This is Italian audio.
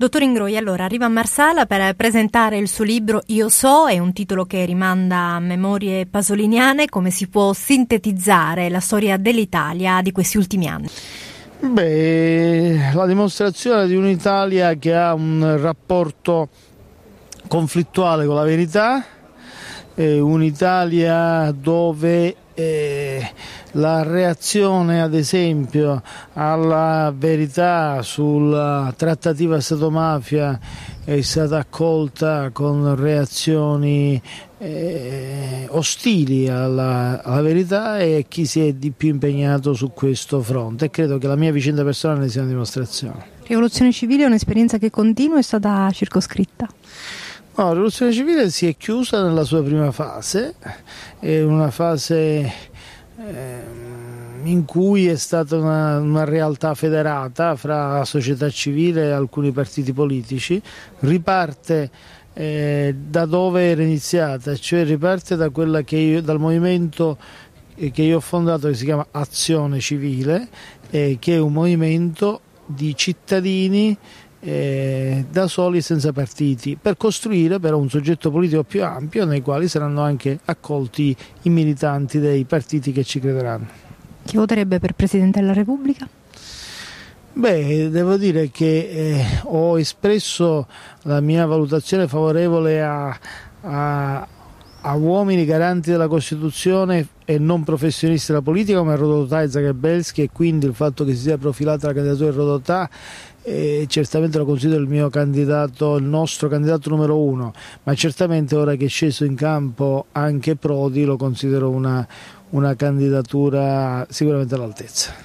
Dottor Ingroi, allora arriva a Marsala per presentare il suo libro Io so, è un titolo che rimanda a memorie pasoliniane. Come si può sintetizzare la storia dell'Italia di questi ultimi anni? La dimostrazione di un'Italia che ha un rapporto conflittuale con la verità, un'Italia dove la reazione ad esempio alla verità sulla trattativa Stato-mafia è stata accolta con reazioni ostili alla verità, e chi si è di più impegnato su questo fronte, e credo che la mia vicenda personale ne sia una dimostrazione. Rivoluzione civile è un'esperienza che continua, è stata circoscritta? No, la rivoluzione civile si è chiusa nella sua prima fase, è una fase in cui è stata una realtà federata fra la società civile e alcuni partiti politici, riparte da dove era iniziata, cioè riparte da quella dal movimento che io ho fondato, che si chiama Azione Civile, che è un movimento di cittadini da soli e senza partiti, per costruire però un soggetto politico più ampio nei quali saranno anche accolti i militanti dei partiti che ci crederanno. Chi voterebbe per Presidente della Repubblica? Devo dire che ho espresso la mia valutazione favorevole a uomini garanti della Costituzione e non professionisti della politica come Rodotà e Zagrebelsky, e quindi il fatto che si sia profilata la candidatura di Rodotà certamente lo considero il nostro candidato numero uno, ma certamente ora che è sceso in campo anche Prodi lo considero una candidatura sicuramente all'altezza.